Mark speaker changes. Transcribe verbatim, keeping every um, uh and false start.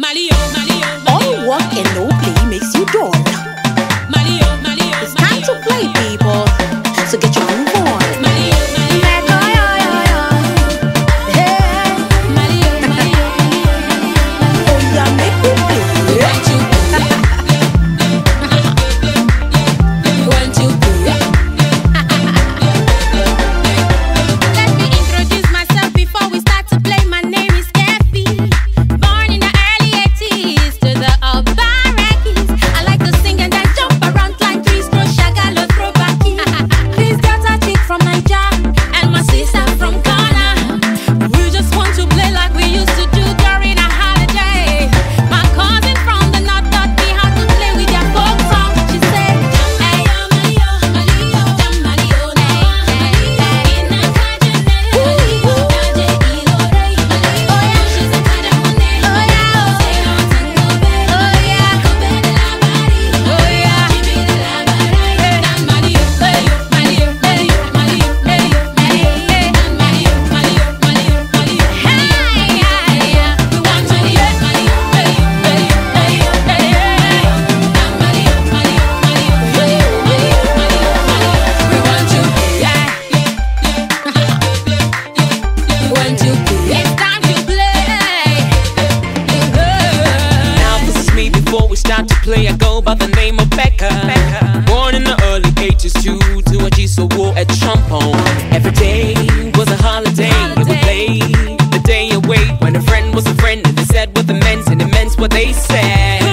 Speaker 1: All work and no play makes you dull. It's time to play, people. So get your groove on.
Speaker 2: Start to play, I go by the name of Becca. Becca. Born in the early ages, to to a G so war at Champon. Every day was a holiday. holiday. It would play the day away when a friend was a friend, and they said what the men's and the men's what they said.